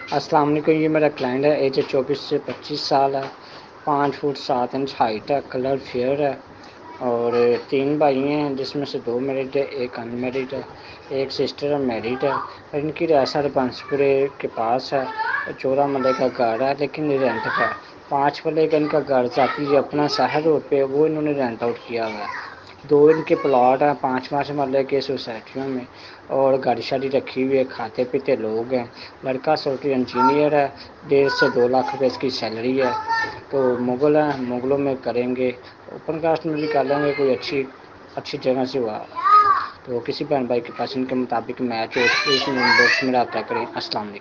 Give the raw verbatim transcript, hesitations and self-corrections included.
अस्सलाम वालेकुम। ये मेरा क्लाइंट है, एज चौबीस से पच्चीस साल है, पाँच फुट सात इंच हाइट है, कलर फेयर है और तीन भाई हैं जिसमें से दो मैरिड है, एक अनमेरिड है, एक सिस्टर मैरिड है। और इनकी रियासत बंसपुरे के पास है, चौदह मरले का घर है लेकिन रेंट का है। पाँच मरले का इनका घर जाती है अपना शहर रोड पे, वो इन्होंने रेंट आउट किया हुआ है। दो इनके प्लॉट हैं पाँच पाँच मरले के सोसाइटियों में और गाड़ी शाड़ी रखी हुई है, खाते पीते लोग हैं। लड़का सॉफ्टवेयर इंजीनियर है, डेढ़ से दो लाख रुपए इसकी सैलरी है। तो मुगल हैं, मुगलों में करेंगे, ओपन कास्ट में भी कर लेंगे, कोई अच्छी अच्छी जगह से हुआ तो किसी बहन भाई के पास इनके मुताबिक मैच हो तो इसमें इनबॉक्स में रब्ता करें। अस्सलाम वालेकुम।